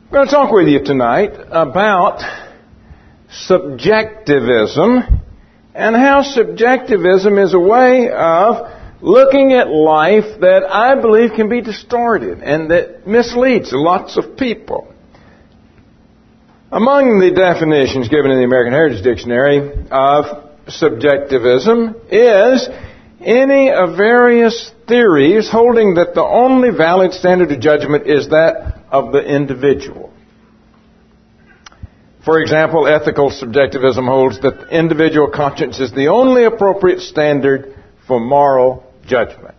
I'm going to talk with you tonight about subjectivism and how subjectivism is a way of looking at life that I believe can be distorted and that misleads lots of people. Among the definitions given in the American Heritage Dictionary of subjectivism is any of various theories holding that the only valid standard of judgment is that of the individual. For example, ethical subjectivism holds that the individual conscience is the only appropriate standard for moral judgment.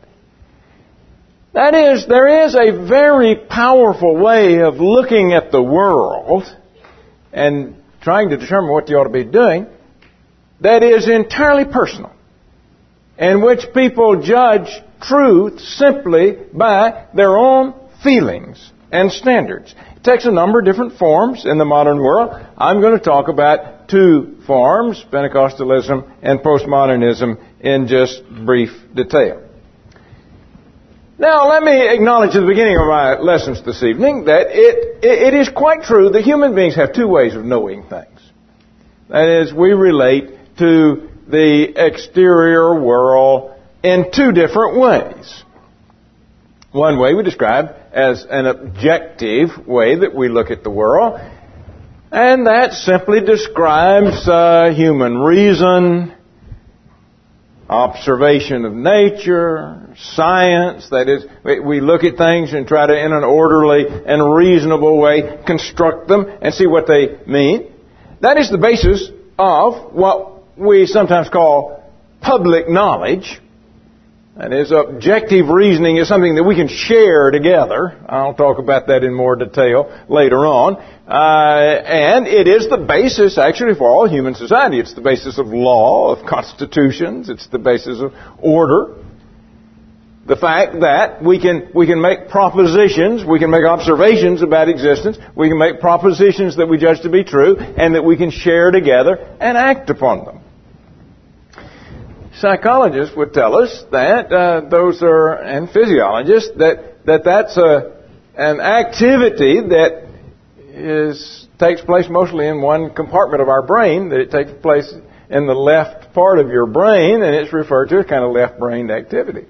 That is, there is a very powerful way of looking at the world and trying to determine what you ought to be doing that is entirely personal, in which people judge truth simply by their own feelings and standards. It takes a number of different forms in the modern world. I'm going to talk about two forms, Pentecostalism and postmodernism, in just brief detail. Now, let me acknowledge at the beginning of my lessons this evening that it is quite true that human beings have two ways of knowing things. That is, we relate to the exterior world in two different ways. One way we describe as an objective way that we look at the world, and that simply describes human reason, observation of nature, science. That is, we look at things and try to, in an orderly and reasonable way, construct them and see what they mean. That is the basis of what we sometimes call public knowledge. That is, objective reasoning is something that we can share together. I'll talk about that in more detail later on. And it is the basis, actually, for all human society. It's the basis of law, of constitutions. It's the basis of order. The fact that we can make propositions, we can make observations about existence, we can make propositions that we judge to be true, and that we can share together and act upon them. Psychologists would tell us that and physiologists that's an activity that takes place mostly in one compartment of our brain. That it takes place in the left part of your brain, and it's referred to as kind of left-brained activity.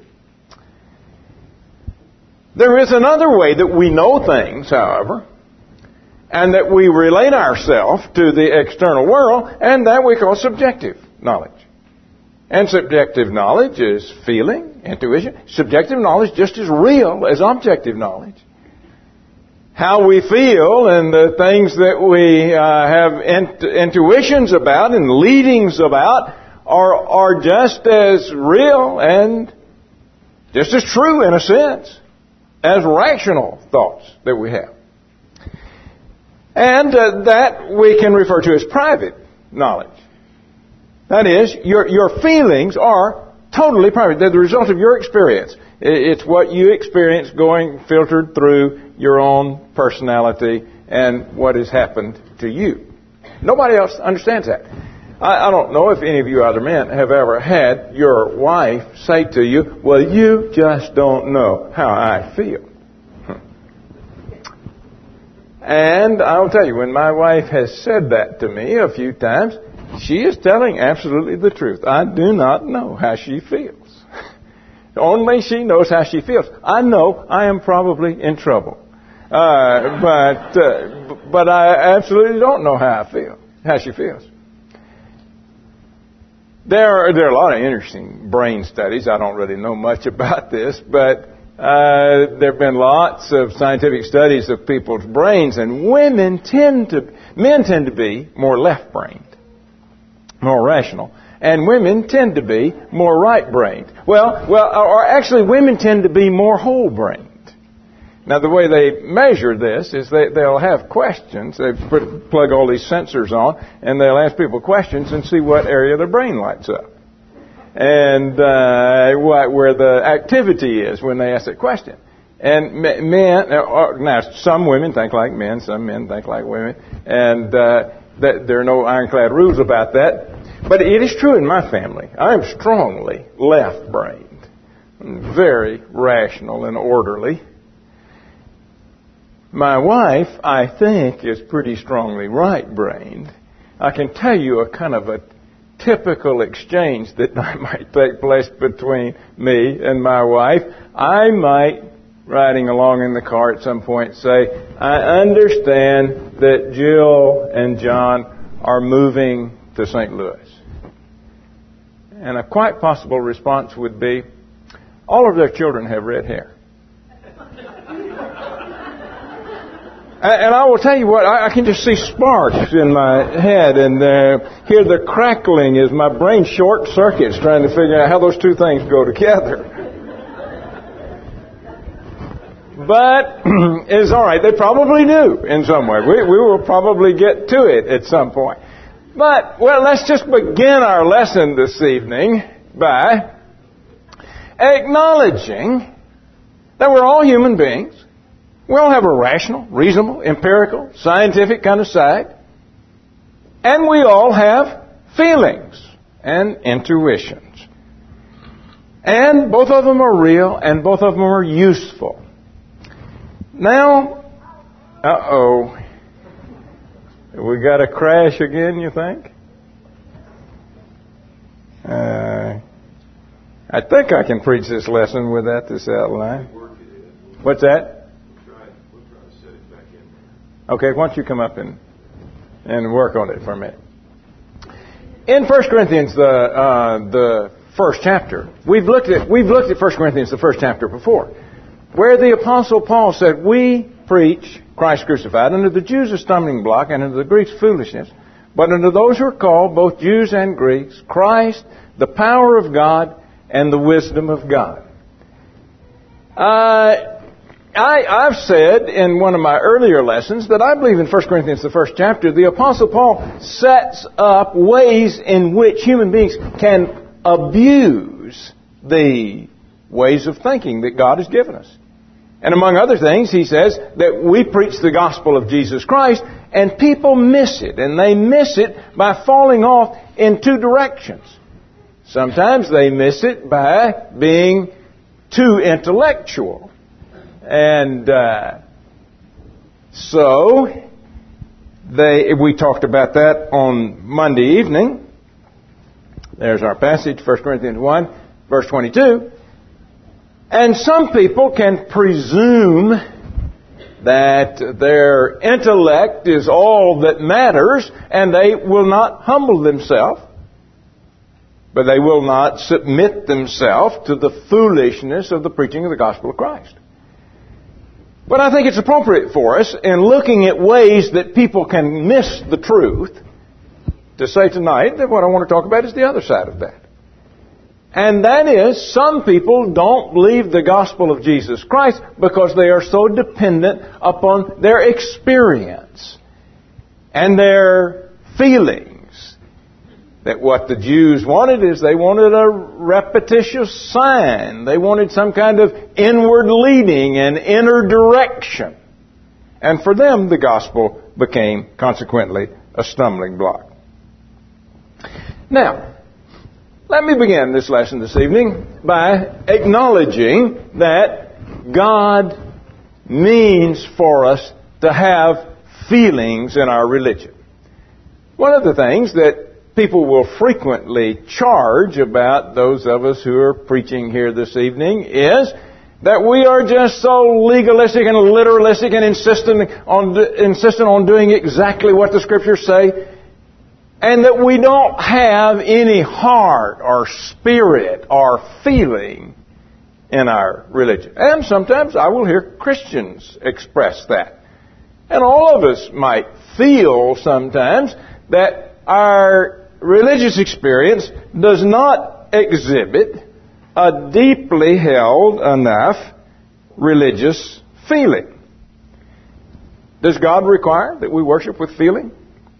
There is another way that we know things, however, and that we relate ourselves to the external world, and that we call subjective knowledge. And subjective knowledge is feeling, intuition. Subjective knowledge just as real as objective knowledge. How we feel and the things that we have intuitions about and leadings about are just as real and just as true, in a sense, as rational thoughts that we have. And that we can refer to as private knowledge. That is, your feelings are totally private. They're the result of your experience. It's what you experience filtered through your own personality and what has happened to you. Nobody else understands that. I don't know if any of you other men have ever had your wife say to you, well, you just don't know how I feel. And I'll tell you, when my wife has said that to me a few times, she is telling absolutely the truth. I do not know how she feels. Only she knows how she feels. I know I am probably in trouble. But I absolutely don't know how she feels. There are a lot of interesting brain studies. I don't really know much about this, but there have been lots of scientific studies of people's brains, and men tend to be more left-brained, more rational, and women tend to be more right-brained. Or actually, women tend to be more whole-brained. Now, the way they measure this is they'll have questions. They plug all these sensors on, and they'll ask people questions and see what area their brain lights up, and where the activity is when they ask that question. And men, now some women think like men, some men think like women, and there are no ironclad rules about that. But it is true in my family. I am strongly left-brained, very rational and orderly. My wife, I think, is pretty strongly right-brained. I can tell you a kind of a typical exchange that might take place between me and my wife. I might, riding along in the car at some point, say, I understand that Jill and John are moving to St. Louis. And a quite possible response would be, all of their children have red hair. And I will tell you what, I can just see sparks in my head and hear the crackling as my brain short circuits trying to figure out how those two things go together. But it's all right. They probably do in some way. We will probably get to it at some point. But, well, let's just begin our lesson this evening by acknowledging that we're all human beings. We all have a rational, reasonable, empirical, scientific kind of side. And we all have feelings and intuitions. And both of them are real and both of them are useful. Now, we got a crash again, you think? I think I can preach this lesson without this outline. What's that? Okay, why don't you come up and work on it for a minute. In 1 Corinthians, the first chapter, we've looked at 1 Corinthians, the first chapter before, where the Apostle Paul said, we preach Christ crucified, unto the Jews a stumbling block, and unto the Greeks foolishness, but unto those who are called, both Jews and Greeks, Christ, the power of God, and the wisdom of God. I've said in one of my earlier lessons that I believe in 1 Corinthians, the first chapter, the Apostle Paul sets up ways in which human beings can abuse the ways of thinking that God has given us. And among other things, he says that we preach the gospel of Jesus Christ, and people miss it. And they miss it by falling off in two directions. Sometimes they miss it by being too intellectual. And so we talked about that on Monday evening. There's our passage, 1 Corinthians 1, verse 22. And some people can presume that their intellect is all that matters, and they will not humble themselves, but they will not submit themselves to the foolishness of the preaching of the gospel of Christ. But I think it's appropriate for us, in looking at ways that people can miss the truth, to say tonight that what I want to talk about is the other side of that. And that is, some people don't believe the gospel of Jesus Christ because they are so dependent upon their experience and their feelings. That what the Jews wanted is they wanted a repetitious sign. They wanted some kind of inward leading and inner direction. And for them, the gospel became, consequently, a stumbling block. Now, let me begin this lesson this evening by acknowledging that God means for us to have feelings in our religion. One of the things that people will frequently charge about those of us who are preaching here this evening is that we are just so legalistic and literalistic and insistent on doing exactly what the Scriptures say, and that we don't have any heart or spirit or feeling in our religion. And sometimes I will hear Christians express that. And all of us might feel sometimes that our religious experience does not exhibit a deeply held enough religious feeling. Does God require that we worship with feeling?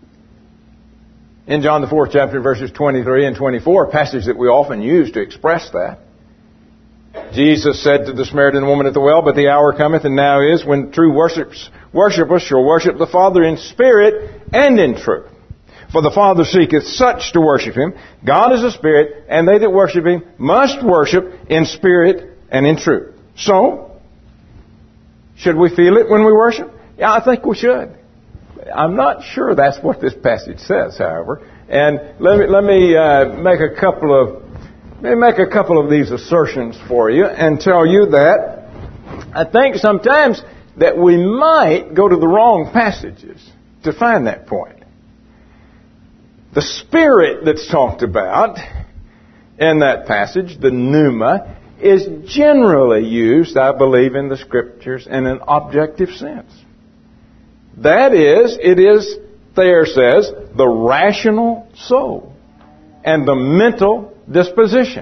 In John the 4th chapter, verses 23 and 24, a passage that we often use to express that, Jesus said to the Samaritan woman at the well, but the hour cometh, and now is, when true worshippers shall worship the Father in spirit and in truth. For the Father seeketh such to worship Him. God is a spirit, and they that worship Him must worship in spirit and in truth. So, should we feel it when we worship? Yeah, I think we should. I'm not sure that's what this passage says, however. And let me make a couple of these assertions for you and tell you that I think sometimes that we might go to the wrong passages to find that point. The Spirit that's talked about in that passage, the pneuma, is generally used, I believe, in the Scriptures in an objective sense. That is, it is, Thayer says, the rational soul and the mental disposition.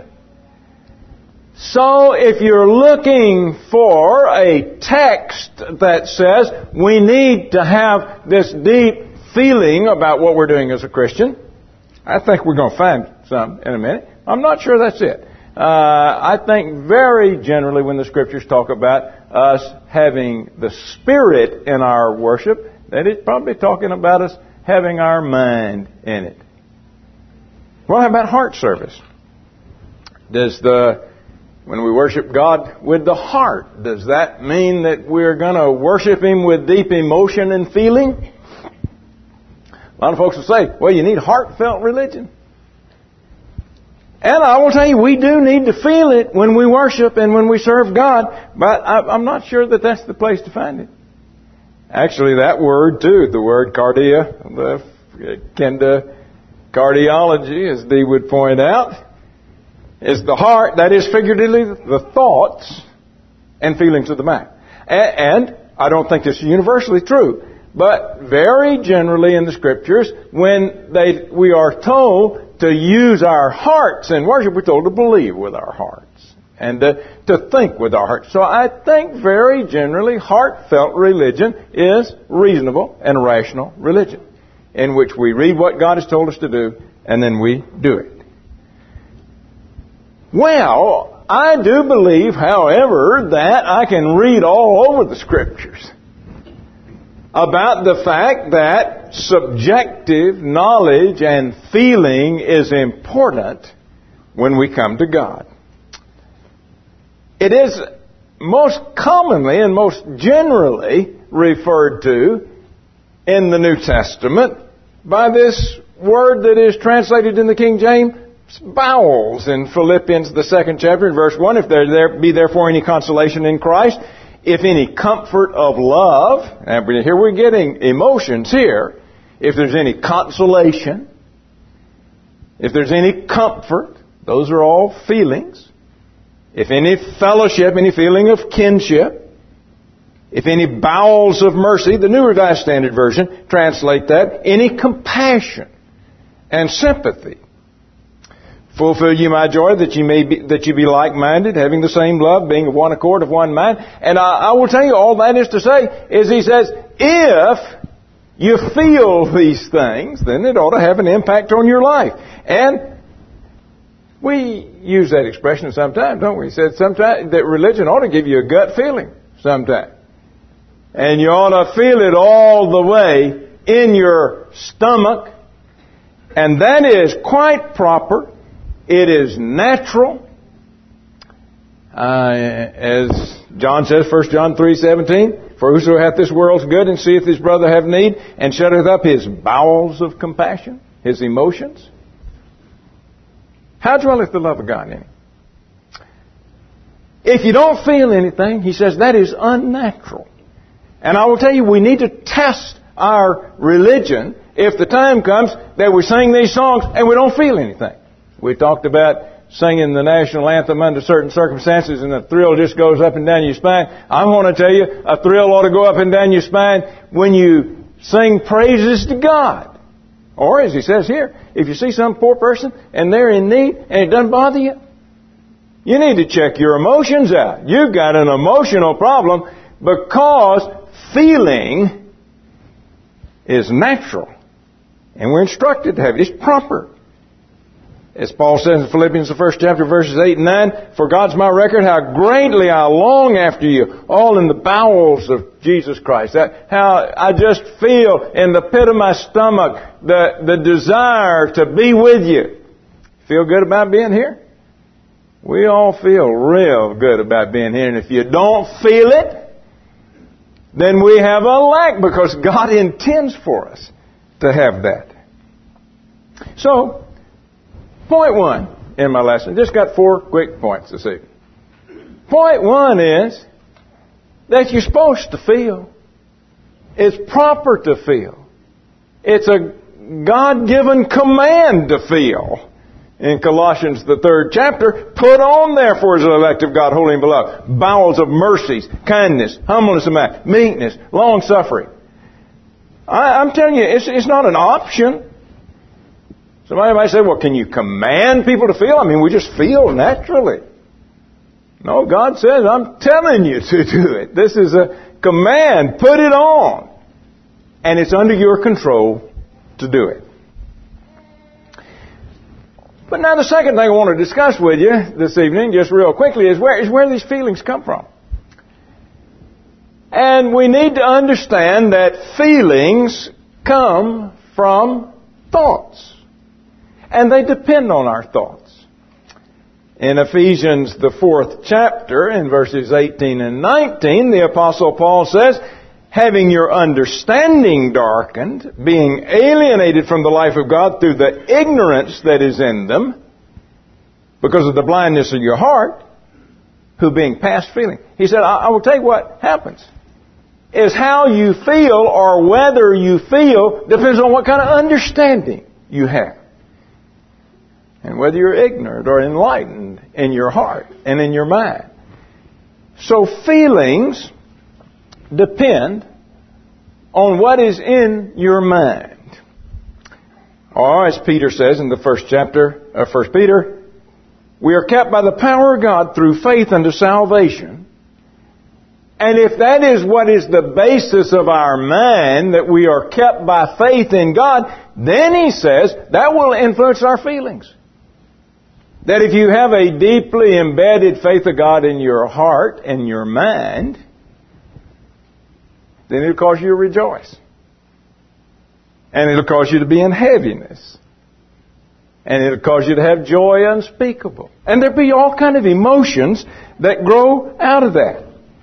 So if you're looking for a text that says we need to have this deep feeling about what we're doing as a Christian, I think we're going to find some in a minute. I'm not sure that's it. I think very generally when the Scriptures talk about us having the Spirit in our worship, that it's probably talking about us having our mind in it. Well, how about heart service? When we worship God with the heart, does that mean that we're going to worship Him with deep emotion and feeling? A lot of folks will say, well, you need heartfelt religion. And I will tell you, we do need to feel it when we worship and when we serve God, but I'm not sure that that's the place to find it. Actually, that word, too, the word cardia, akin to cardiology, as Dee would point out, is the heart, that is figuratively the thoughts and feelings of the mind. And I don't think this is universally true, but very generally in the Scriptures, when we are told to use our hearts in worship, we're told to believe with our hearts and to think with our hearts. So I think very generally heartfelt religion is reasonable and rational religion, in which we read what God has told us to do and then we do it. Well, I do believe, however, that I can read all over the Scriptures about the fact that subjective knowledge and feeling is important when we come to God. It is most commonly and most generally referred to in the New Testament by this word that is translated in the King James, bowels, in Philippians, the 2nd chapter, verse 1. If there be therefore any consolation in Christ, if any comfort of love, and here we're getting emotions here. If there's any consolation, if there's any comfort, those are all feelings. If any fellowship, any feeling of kinship, if any bowels of mercy, the New Revised Standard Version translate that, any compassion and sympathy. Fulfill ye my joy, that you be like-minded, having the same love, being of one accord, of one mind. And I will tell you, all that is to say is he says, if you feel these things, then it ought to have an impact on your life. And we use that expression sometimes, don't we? He said sometimes that religion ought to give you a gut feeling sometimes. And you ought to feel it all the way in your stomach. And that is quite proper. It is natural. As John says, 1 John 3:17, for whoso hath this world's good and seeth his brother have need, and shutteth up his bowels of compassion, his emotions. How dwelleth the love of God in him? If you don't feel anything, he says, that is unnatural. And I will tell you, we need to test our religion if the time comes that we sing these songs and we don't feel anything. We talked about singing the national anthem under certain circumstances and the thrill just goes up and down your spine. I want to tell you, a thrill ought to go up and down your spine when you sing praises to God. Or, as he says here, if you see some poor person and they're in need and it doesn't bother you, you need to check your emotions out. You've got an emotional problem because feeling is natural. And we're instructed to have it. It's proper. As Paul says in Philippians, the 1st chapter, verses 8 and 9, for God's my record, how greatly I long after you, all in the bowels of Jesus Christ. How I just feel in the pit of my stomach the desire to be with you. Feel good about being here? We all feel real good about being here. And if you don't feel it, then we have a lack, because God intends for us to have that. So, point one in my lesson, just got 4 quick points this evening. Point one is that you're supposed to feel. It's proper to feel. It's a God-given command to feel. In Colossians, the 3rd chapter, put on therefore as an elect of God, holy and beloved, bowels of mercies, kindness, humbleness of mind, meekness, long-suffering. I'm telling you, it's not an option. Somebody might say, well, can you command people to feel? I mean, we just feel naturally. No, God says, I'm telling you to do it. This is a command. Put it on. And it's under your control to do it. But now the second thing I want to discuss with you this evening, just real quickly, is where these feelings come from. And we need to understand that feelings come from thoughts. And they depend on our thoughts. In Ephesians, the 4th chapter, in verses 18 and 19, the Apostle Paul says, having your understanding darkened, being alienated from the life of God through the ignorance that is in them, because of the blindness of your heart, who being past feeling. He said, I will tell you what happens. Is how you feel, or whether you feel, depends on what kind of understanding you have. And whether you're ignorant or enlightened in your heart and in your mind. So feelings depend on what is in your mind. Or as Peter says in the 1st chapter of 1 Peter, we are kept by the power of God through faith unto salvation. And if that is what is the basis of our mind, that we are kept by faith in God, then he says that will influence our feelings. That if you have a deeply embedded faith of God in your heart and your mind, then it'll cause you to rejoice. And it'll cause you to be in heaviness. And it'll cause you to have joy unspeakable. And there'll be all kind of emotions that grow out of that.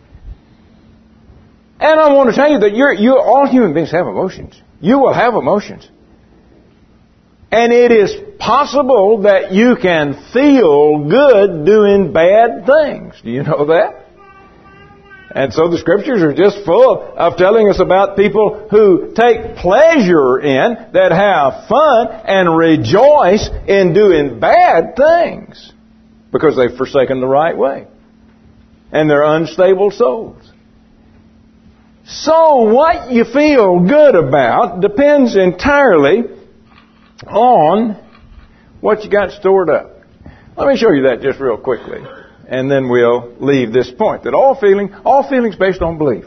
And I want to tell you that all human beings have emotions. You will have emotions. And it is possible that you can feel good doing bad things. Do you know that? And so the Scriptures are just full of telling us about people who take pleasure in, that have fun, and rejoice in doing bad things because they've forsaken the right way. And they're unstable souls. So what you feel good about depends entirely on what you got stored up. Let me show you that just real quickly, and then we'll leave this point, that all feelings based on belief.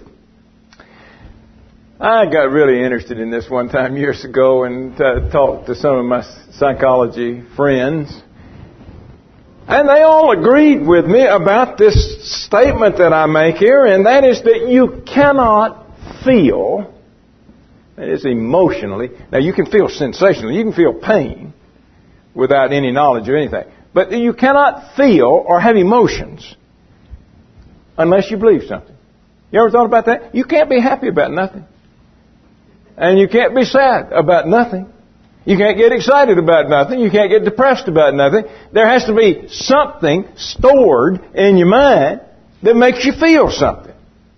I got really interested in this one time years ago and talked to some of my psychology friends, and they all agreed with me about this statement that I make here, and that is that you cannot feel. That is emotionally. Now you can feel sensationally. You can feel pain without any knowledge of anything. But you cannot feel or have emotions unless you believe something. You ever thought about that? You can't be happy about nothing. And you can't be sad about nothing. You can't get excited about nothing. You can't get depressed about nothing. There has to be something stored in your mind that makes you feel something.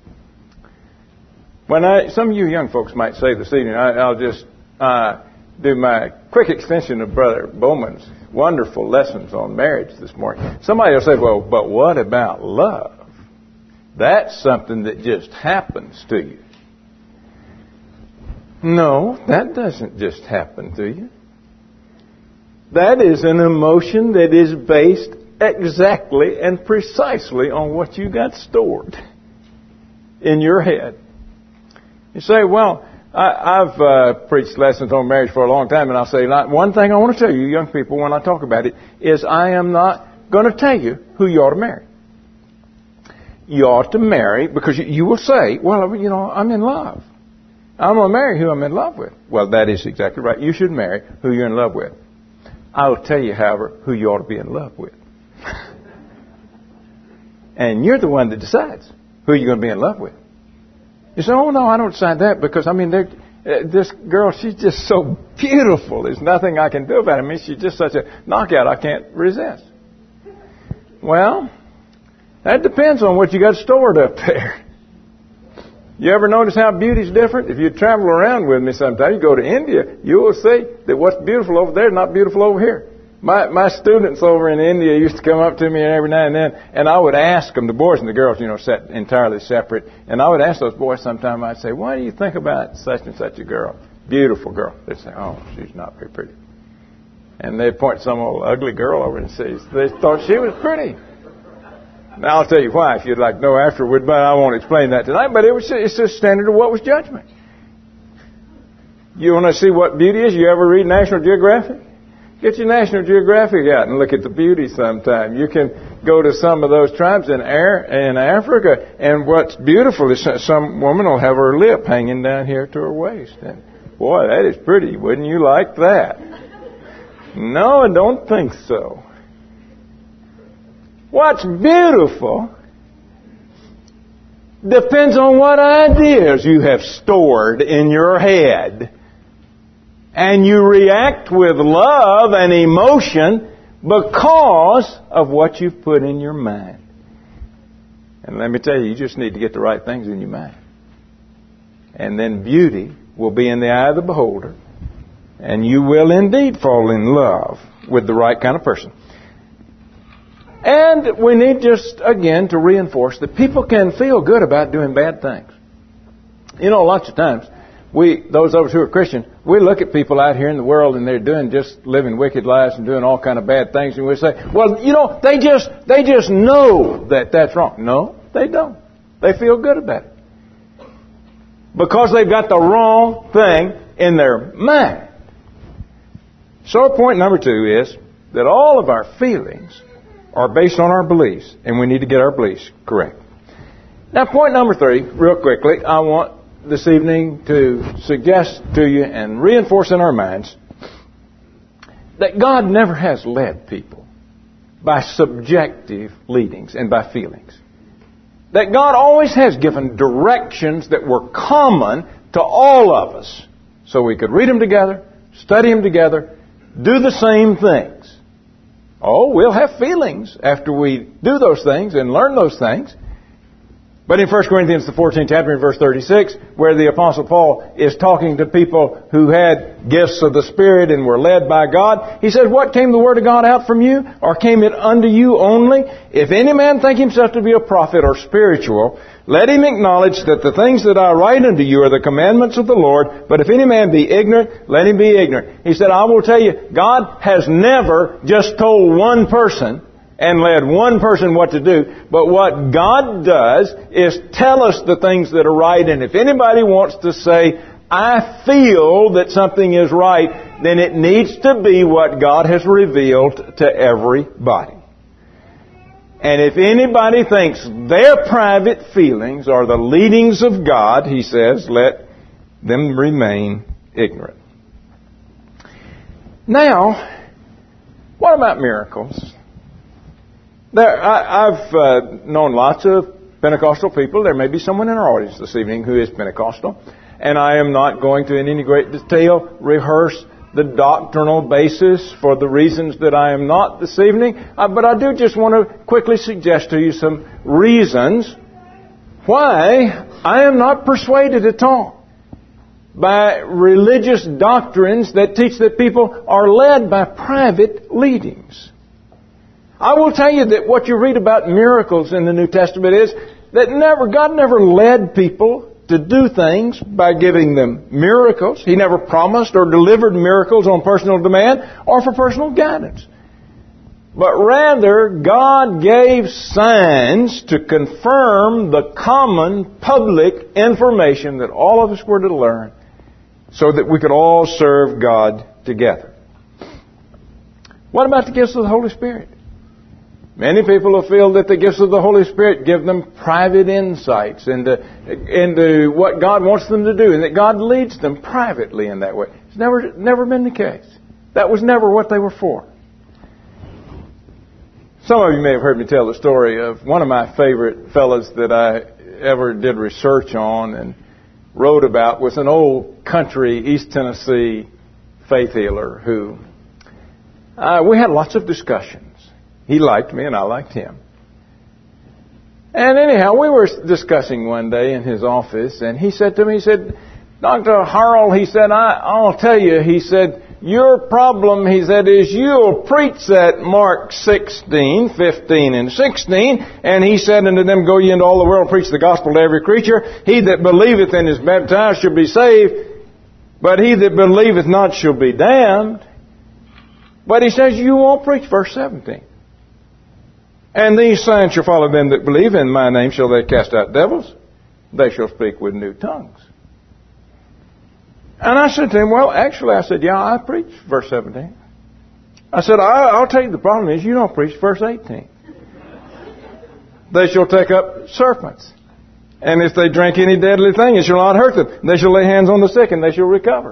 Some of you young folks might say this evening, I'll just do my quick extension of Brother Bowman's wonderful lessons on marriage this morning. Somebody will say, well, but what about love? That's something that just happens to you. No, that doesn't just happen to you. That is an emotion that is based exactly and precisely on what you got stored in your head. You say, well, I've preached lessons on marriage for a long time, and I'll say, one thing I want to tell you, young people, when I talk about it, is I am not going to tell you who you ought to marry. You ought to marry, because you will say, well, I'm in love. I'm going to marry who I'm in love with. Well, that is exactly right. You should marry who you're in love with. I will tell you, however, who you ought to be in love with. And you're the one that decides who you're going to be in love with. You say, oh, no, I don't sign that because, this girl, she's just so beautiful. There's nothing I can do about it. She's just such a knockout I can't resist. Well, that depends on what you got stored up there. You ever notice how beauty's different? If you travel around with me sometime, you go to India, you will see that what's beautiful over there is not beautiful over here. My students over in India used to come up to me every now and then, and I would ask them, the boys and the girls, sat entirely separate, and I would ask those boys sometime, I'd say, what do you think about such and such a girl? Beautiful girl. They'd say, oh, she's not very pretty. And they'd point some old ugly girl over and say, they thought she was pretty. Now, I'll tell you why, if you'd like to know afterward, but I won't explain that tonight, but it's the standard of what was judgment. You want to see what beauty is? You ever read National Geographic? Get your National Geographic out and look at the beauty sometime. You can go to some of those tribes in Africa, and what's beautiful is some woman will have her lip hanging down here to her waist. And boy, that is pretty. Wouldn't you like that? No, I don't think so. What's beautiful depends on what ideas you have stored in your head. And you react with love and emotion because of what you've put in your mind. And let me tell you, you just need to get the right things in your mind. And then beauty will be in the eye of the beholder. And you will indeed fall in love with the right kind of person. And we need just, again, to reinforce that people can feel good about doing bad things. Lots of times, those of us who are Christians, we look at people out here in the world and they're living wicked lives and doing all kind of bad things, and we say, well, they just know that that's wrong. No, they don't. They feel good about it. Because they've got the wrong thing in their mind. So point number 2 is that all of our feelings are based on our beliefs, and we need to get our beliefs correct. Now, point number 3, real quickly, I want this evening to suggest to you and reinforce in our minds that God never has led people by subjective leadings and by feelings. That God always has given directions that were common to all of us, so we could read them together, study them together, do the same things. Oh, we'll have feelings after we do those things and learn those things. But in 1 Corinthians, the 14th chapter, in verse 36, where the Apostle Paul is talking to people who had gifts of the Spirit and were led by God, he says, what came the Word of God out from you? Or came it unto you only? If any man think himself to be a prophet or spiritual, let him acknowledge that the things that I write unto you are the commandments of the Lord. But if any man be ignorant, let him be ignorant. He said, I will tell you, God has never just told one person and led one person what to do. But what God does is tell us the things that are right. And if anybody wants to say, I feel that something is right, then it needs to be what God has revealed to everybody. And if anybody thinks their private feelings are the leadings of God, he says, let them remain ignorant. Now, what about miracles? I've known lots of Pentecostal people. There may be someone in our audience this evening who is Pentecostal. And I am not going to, in any great detail, rehearse the doctrinal basis for the reasons that I am not this evening. But I do just want to quickly suggest to you some reasons why I am not persuaded at all by religious doctrines that teach that people are led by private leadings. I will tell you that what you read about miracles in the New Testament is that God never led people to do things by giving them miracles. He never promised or delivered miracles on personal demand or for personal guidance. But rather, God gave signs to confirm the common public information that all of us were to learn so that we could all serve God together. What about the gifts of the Holy Spirit? Many people will feel that the gifts of the Holy Spirit give them private insights into what God wants them to do, and that God leads them privately in that way. It's never been the case. That was never what they were for. Some of you may have heard me tell the story of one of my favorite fellows that I ever did research on and wrote about was an old country East Tennessee faith healer who we had lots of discussions. He liked me and I liked him. And anyhow, we were discussing one day in his office, and he said to me, he said, Dr. Harrell, he said, I'll tell you, he said, your problem, he said, is you'll preach that Mark 16, 15, and 16, and he said unto them, go ye into all the world, preach the gospel to every creature. He that believeth and is baptized shall be saved, but he that believeth not shall be damned. But he says, you won't preach verse 17. And these signs shall follow them that believe, in my name shall they cast out devils. They shall speak with new tongues. And I said to him, well, actually, I said, yeah, I preach verse 17. I said, I'll tell you the problem is you don't preach verse 18. They shall take up serpents. And if they drink any deadly thing, it shall not hurt them. They shall lay hands on the sick and they shall recover.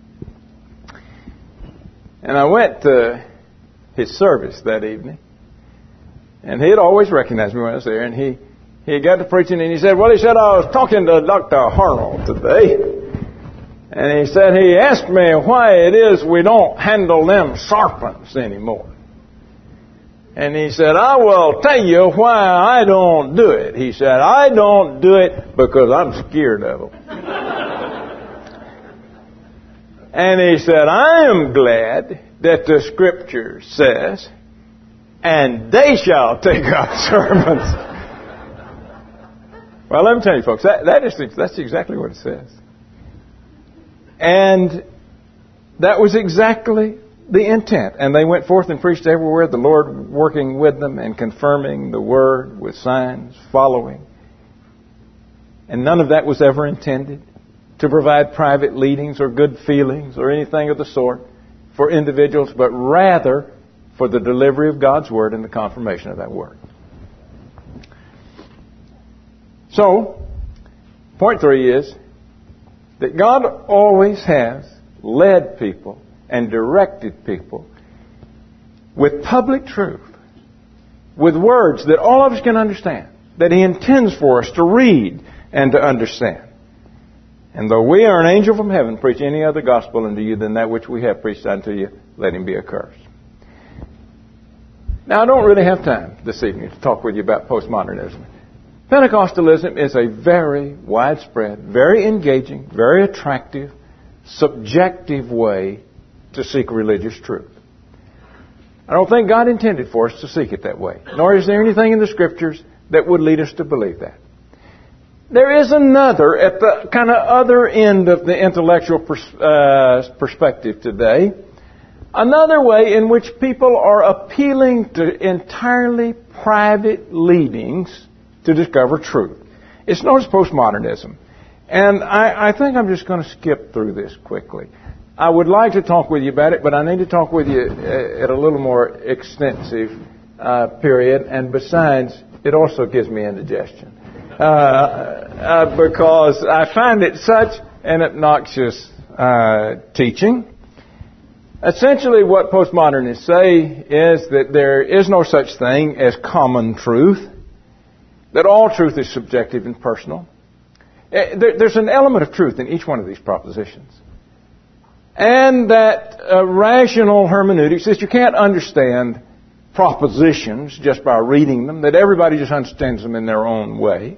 And I went to his service that evening. And he had always recognized me when I was there. And he got to preaching and he said, well, he said, I was talking to Dr. Harrell today. And he said, he asked me why it is we don't handle them serpents anymore. And he said, I will tell you why I don't do it. He said, I don't do it because I'm scared of them. And he said, I am glad that the Scripture says, and they shall take up serpents. Well, let me tell you, folks, that's exactly what it says. And that was exactly the intent. And they went forth and preached everywhere, the Lord working with them and confirming the Word with signs following. And none of that was ever intended to provide private leadings or good feelings or anything of the sort for individuals, but rather for the delivery of God's Word and the confirmation of that Word. So, point 3 is that God always has led people and directed people with public truth, with words that all of us can understand, that He intends for us to read and to understand. And though we are an angel from heaven, preach any other gospel unto you than that which we have preached unto you, let him be accursed. Now, I don't really have time this evening to talk with you about postmodernism. Pentecostalism is a very widespread, very engaging, very attractive, subjective way to seek religious truth. I don't think God intended for us to seek it that way, nor is there anything in the Scriptures that would lead us to believe that. There is another, at the kind of other end of the intellectual perspective today, another way in which people are appealing to entirely private leadings to discover truth. It's known as postmodernism. And I think I'm just going to skip through this quickly. I would like to talk with you about it, but I need to talk with you at a little more extensive period. And besides, it also gives me indigestion. Because I find it such an obnoxious teaching. Essentially, what postmodernists say is that there is no such thing as common truth, that all truth is subjective and personal. There's an element of truth in each one of these propositions. And that rational hermeneutics is you can't understand propositions just by reading them, that everybody just understands them in their own way.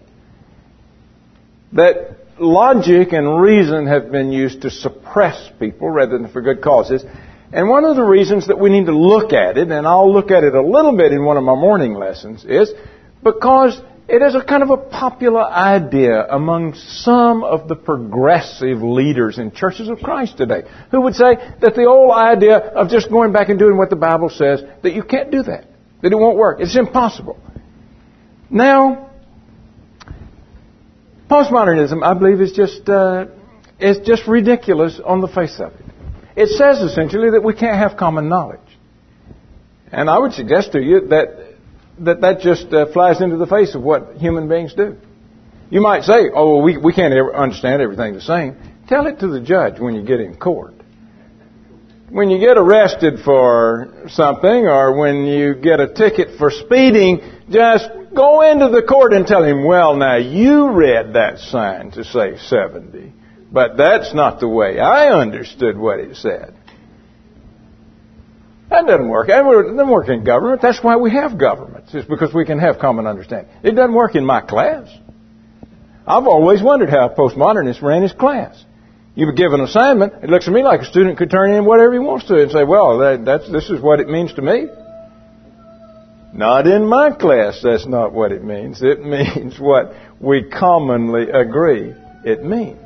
That logic and reason have been used to suppress people rather than for good causes. And one of the reasons that we need to look at it, and I'll look at it a little bit in one of my morning lessons, is because it is a kind of a popular idea among some of the progressive leaders in churches of Christ today, who would say that the old idea of just going back and doing what the Bible says, that you can't do that it won't work. It's impossible. Now, postmodernism, I believe, is just ridiculous on the face of it. It says essentially that we can't have common knowledge. And I would suggest to you that just flies into the face of what human beings do. You might say, oh, we can't ever understand everything the same. Tell it to the judge when you get in court. When you get arrested for something or when you get a ticket for speeding, just Go into the court and tell him, well, now you read that sign to say 70, but that's not the way I understood what it said. That doesn't work. It doesn't work in government. That's why we have governments. It's because we can have common understanding. It doesn't work in my class. I've always wondered how a postmodernist ran his class. You would give an assignment. It looks to me like a student could turn in whatever he wants to and say, well, this is what it means to me. Not in my class, that's not what it means. It means what we commonly agree it means.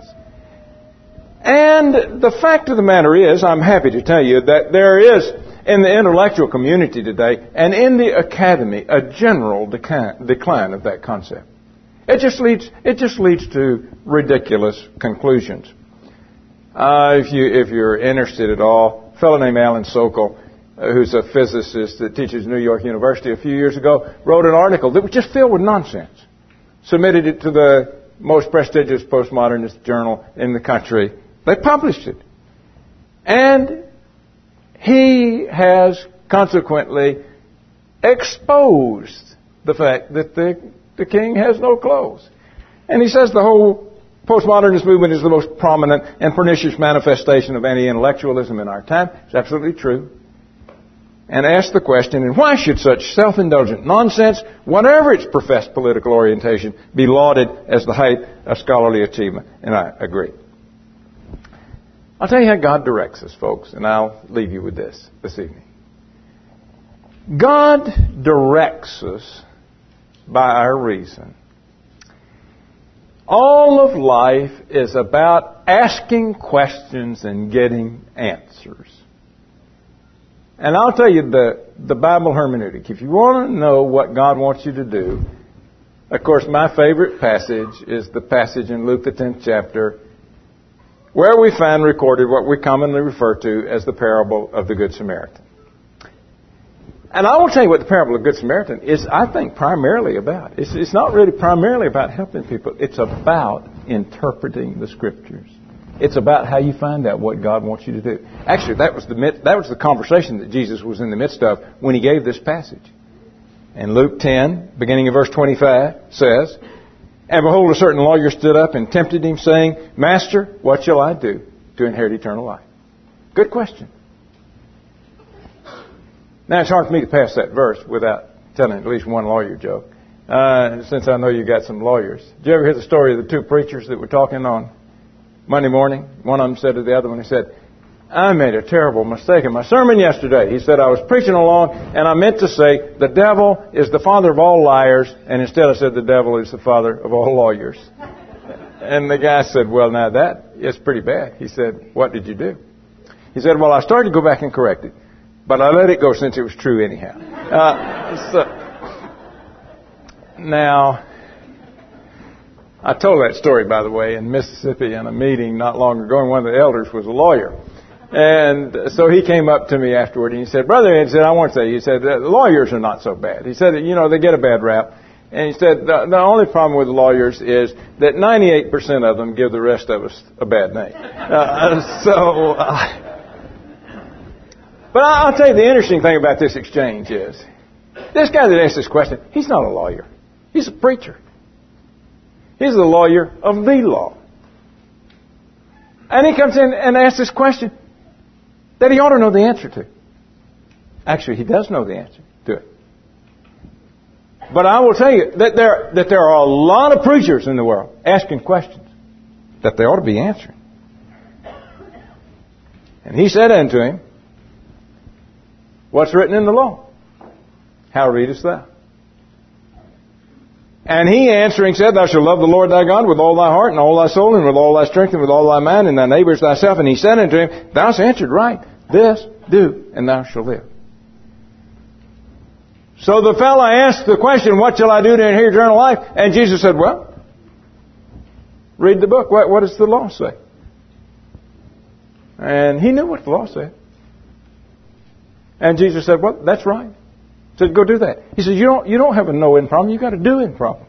And the fact of the matter is, I'm happy to tell you that there is, in the intellectual community today, and in the academy, a general decline of that concept. It just leads to ridiculous conclusions. If you're interested at all, a fellow named Alan Sokal, who's a physicist that teaches New York University, a few years ago, wrote an article that was just filled with nonsense. Submitted it to the most prestigious postmodernist journal in the country. They published it. And he has consequently exposed the fact that the king has no clothes. And he says the whole postmodernist movement is the most prominent and pernicious manifestation of anti-intellectualism in our time. It's absolutely true. And ask the question, and why should such self-indulgent nonsense, whatever its professed political orientation, be lauded as the height of scholarly achievement? And I agree. I'll tell you how God directs us, folks, and I'll leave you with this evening. God directs us by our reason. All of life is about asking questions and getting answers. And I'll tell you the Bible hermeneutic. If you want to know what God wants you to do, of course, my favorite passage is the passage in Luke the 10th chapter where we find recorded what we commonly refer to as the parable of the Good Samaritan. And I will tell you what the parable of the Good Samaritan is, I think, primarily about. It's not really primarily about helping people. It's about interpreting the Scriptures. It's about how you find out what God wants you to do. Actually, that was the conversation that Jesus was in the midst of when he gave this passage. And Luke 10, beginning of verse 25, says, "And behold, a certain lawyer stood up and tempted him, saying, Master, what shall I do to inherit eternal life?" Good question. Now, it's hard for me to pass that verse without telling at least one lawyer joke, since I know you got some lawyers. Did you ever hear the story of the two preachers that were talking on Monday morning? One of them said to the other one, he said, "I made a terrible mistake in my sermon yesterday." He said, "I was preaching along, and I meant to say, the devil is the father of all liars, and instead I said the devil is the father of all lawyers." And the guy said, "Well, now that is pretty bad." He said, "What did you do?" He said, "Well, I started to go back and correct it, but I let it go since it was true anyhow." Now, I told that story, by the way, in Mississippi in a meeting not long ago, and one of the elders was a lawyer. And so he came up to me afterward and he said, "Brother," he said, "I want to say," he said, "lawyers are not so bad." He said, "They get a bad rap." And he said, the only problem with lawyers is that 98% of them give the rest of us a bad name. But I'll tell you the interesting thing about this exchange is, this guy that asked this question, he's not a lawyer. He's a preacher. He's the lawyer of the law. And he comes in and asks this question that he ought to know the answer to. Actually, he does know the answer to it. But I will tell you that there are a lot of preachers in the world asking questions that they ought to be answering. And he said unto him, "What's written in the law? How readest thou?" And he answering said, "Thou shalt love the Lord thy God with all thy heart and all thy soul and with all thy strength and with all thy mind, and thy neighbor as thyself." And he said unto him, "Thou hast answered right. This do, and thou shalt live." So the fellow asked the question, "What shall I do to inherit eternal life?" And Jesus said, "Well, read the book. What does the law say?" And he knew what the law said. And Jesus said, "Well, that's right." He said, "Go do that." He said, you don't have a know-in problem. You've got a do-in problem.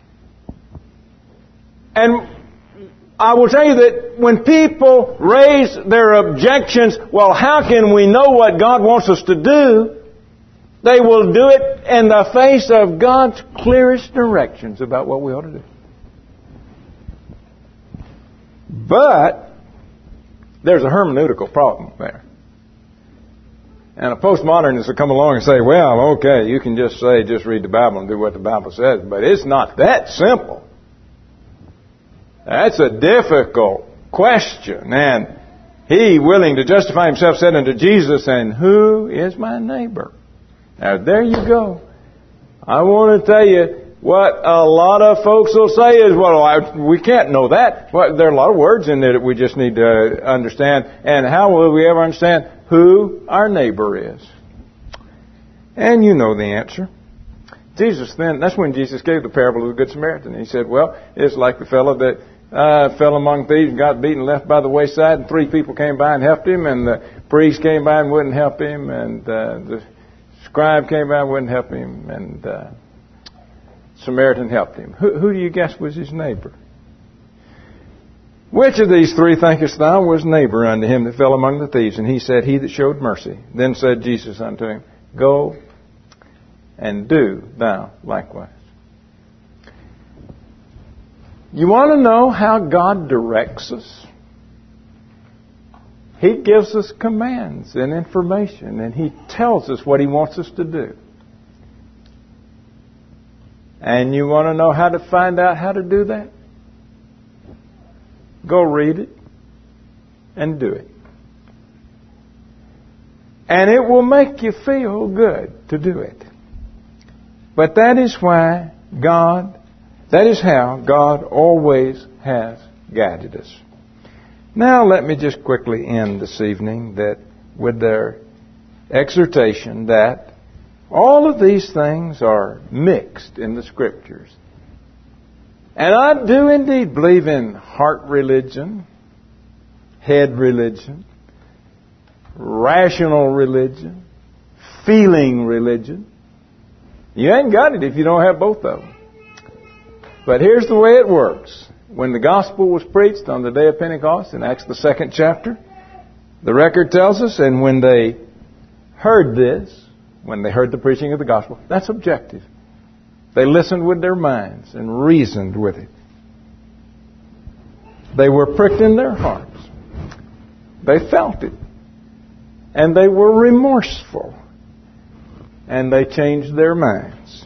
And I will tell you that when people raise their objections, well, how can we know what God wants us to do? They will do it in the face of God's clearest directions about what we ought to do. But there's a hermeneutical problem there. And a postmodernist will come along and say, well, okay, you can just read the Bible and do what the Bible says. But it's not that simple. That's a difficult question. And he, willing to justify himself, said unto Jesus, and who is my neighbor? Now, there you go. I want to tell you what a lot of folks will say is, well, we can't know that. Well, there are a lot of words in there that we just need to understand. And how will we ever understand who our neighbor is? And you know the answer. That's when Jesus gave the parable of the Good Samaritan. He said, well, it's like the fellow that fell among thieves and got beaten, left by the wayside, and 3 people came by and helped him, and the priest came by and wouldn't help him, and the scribe came by and wouldn't help him, and Samaritan helped him. Who do you guess was his neighbor? Which of these 3 thinkest thou was neighbor unto him that fell among the thieves? And he said, he that showed mercy. Then said Jesus unto him, go and do thou likewise. You want to know how God directs us? He gives us commands and information, and He tells us what He wants us to do. And you want to know how to find out how to do that? Go read it and do it. And it will make you feel good to do it. But that is how God always has guided us. Now let me just quickly end this evening with their exhortation that all of these things are mixed in the Scriptures. And I do indeed believe in heart religion, head religion, rational religion, feeling religion. You ain't got it if you don't have both of them. But here's the way it works. When the gospel was preached on the day of Pentecost in Acts the 2nd chapter, the record tells us, and when they heard this, when they heard the preaching of the gospel, that's objective. They listened with their minds and reasoned with it. They were pricked in their hearts. They felt it. And they were remorseful. And they changed their minds.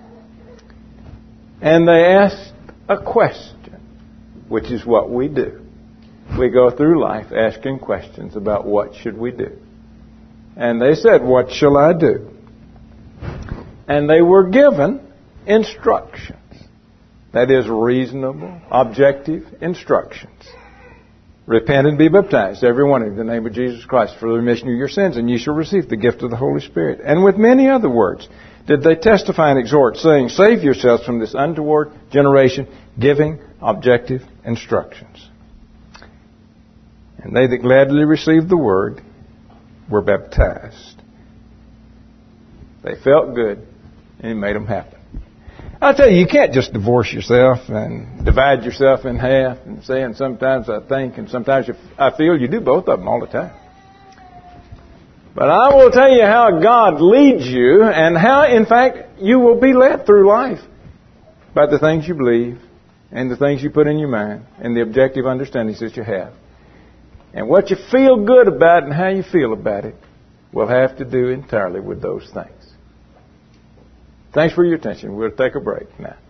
And they asked a question, which is what we do. We go through life asking questions about what should we do. And they said, what shall I do? And they were given instructions. That is reasonable, objective instructions. Repent and be baptized, every one of you, in the name of Jesus Christ, for the remission of your sins, and ye shall receive the gift of the Holy Spirit. And with many other words did they testify and exhort, saying, save yourselves from this untoward generation, giving objective instructions. And they that gladly received the word were baptized. They felt good, and it made them happy. I tell you can't just divorce yourself and divide yourself in half and say, and sometimes I think, and sometimes I feel. You do both of them all the time. But I will tell you how God leads you, and how, in fact, you will be led through life by the things you believe and the things you put in your mind and the objective understandings that you have. And what you feel good about and how you feel about it will have to do entirely with those things. Thanks for your attention. We'll take a break now.